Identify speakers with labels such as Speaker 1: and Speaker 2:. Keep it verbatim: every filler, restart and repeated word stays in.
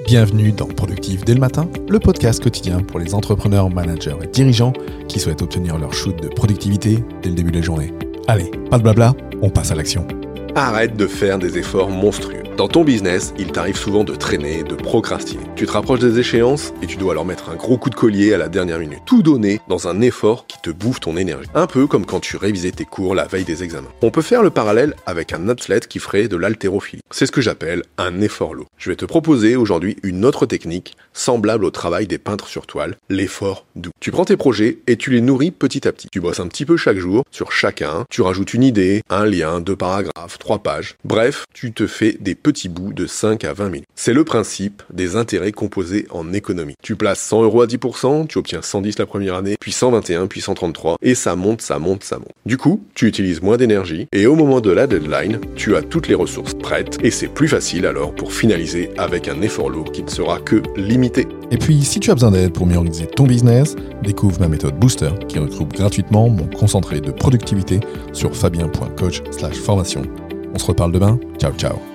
Speaker 1: Bienvenue dans Productif dès le matin, le podcast quotidien pour les entrepreneurs, managers et dirigeants qui souhaitent obtenir leur shoot de productivité dès le début de la journée. Allez, pas de blabla, on passe à l'action.
Speaker 2: Arrête de faire des efforts monstrueux. Dans ton business, il t'arrive souvent de traîner, de procrastiner. Tu te rapproches des échéances et tu dois leur mettre un gros coup de collier à la dernière minute. Tout donner dans un effort qui te bouffe ton énergie. Un peu comme quand tu révisais tes cours la veille des examens. On peut faire le parallèle avec un athlète qui ferait de l'haltérophilie. C'est ce que j'appelle un effort lourd. Je vais te proposer aujourd'hui une autre technique semblable au travail des peintres sur toile, l'effort doux. Tu prends tes projets et tu les nourris petit à petit. Tu bosses un petit peu chaque jour sur chacun, tu rajoutes une idée, un lien, deux paragraphes, trois pages. Bref, tu te fais des petits bouts de cinq à vingt minutes. C'est le principe des intérêts composés en économie. Tu places cent euros à dix pour cent, tu obtiens cent dix la première année, puis cent vingt et un, puis cent trente-trois, et ça monte, ça monte, ça monte. Du coup, tu utilises moins d'énergie, et au moment de la deadline, tu as toutes les ressources prêtes, et c'est plus facile alors pour finaliser avec un effort lourd qui ne sera que limité.
Speaker 1: Et puis, si tu as besoin d'aide pour mieux organiser ton business, découvre ma méthode Booster qui regroupe gratuitement mon concentré de productivité sur fabien point coach slash formation. On se reparle demain. Ciao, ciao.